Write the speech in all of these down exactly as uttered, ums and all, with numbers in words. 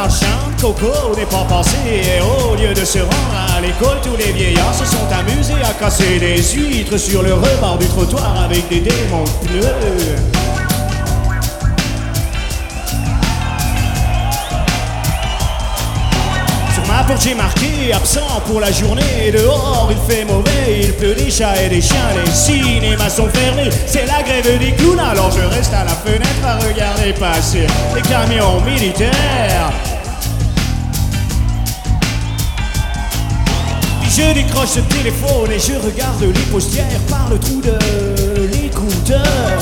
champ de coco n'est pas passé. Et au lieu de se rendre à l'école, tous les vieillards se sont amusés à casser des huîtres sur le rebord du trottoir avec des démons de pneus. Ma porte j'ai marqué absent pour la journée. Dehors il fait mauvais, il pleut des chats et des chiens. Les cinémas sont fermés, c'est la grève des clowns. Alors je reste à la fenêtre à regarder passer les camions militaires. Puis je décroche le téléphone et je regarde les postières par le trou de l'écouteur.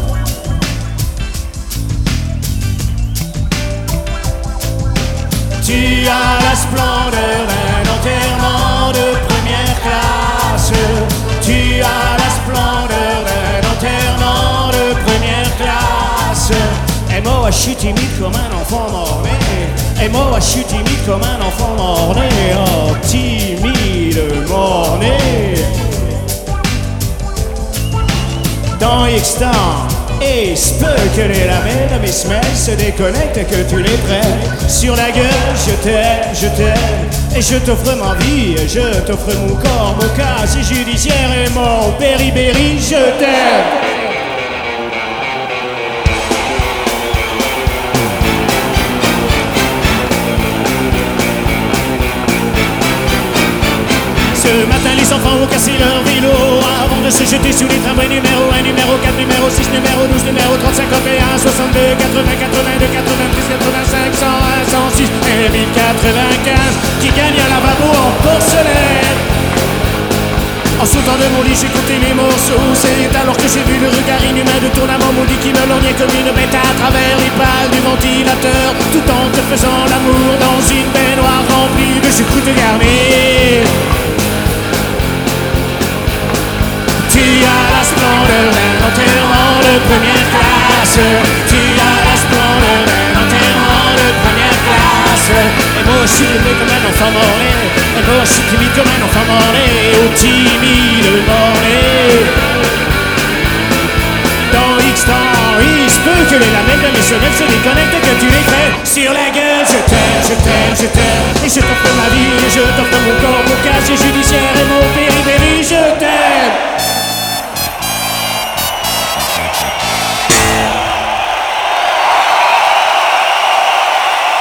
Tu as la splendeur d'un enterrement de première classe. Tu as la splendeur d'un enterrement de première classe. Et moi je suis timide comme un enfant mort-né. Et moi je suis timide comme un enfant mort-né. Oh, timide mort-né. Dans X-Temps, et se peut que les lamelles de mes semelles se déconnectent, que tu les prennes sur la gueule. Je t'aime, je t'aime, et je t'offre ma vie, je t'offre mon corps, mon casier judiciaire et mon péribéri, je t'aime. Ce matin les enfants ont cassé leur vélo avant de se jeter sous les tramways. Numéro un, numéro quatre, numéro six, numéro douze, numéro trente, cinquante et un, soixante-deux, quatre-vingts, quatre-vingt-deux, quatre-vingt-dix, quatre-vingt-cinq, cent un, cent six et mille quatre-vingt-quinze qui gagnent un lavabo en porcelaine. En sautant de mon lit j'écoutais les morceaux. C'est alors que j'ai vu le regard inhumain de ton amant maudit qui me lorgnait comme une bête à travers les pales du ventilateur, tout en te faisant l'amour dans une baignoire remplie de sucre de garni. Tu as la splendeur d'un enterrement de première classe. Tu as la splendeur d'un enterrement de première classe. Et moi je suis timide comme un enfant mort-né. Et moi je suis timide comme un enfant mort-né. Oh timide mort-né. Dans X-Temps, il se peut que les lamelles de mes semelles se déconnectent, que tu les crées sur la gueule.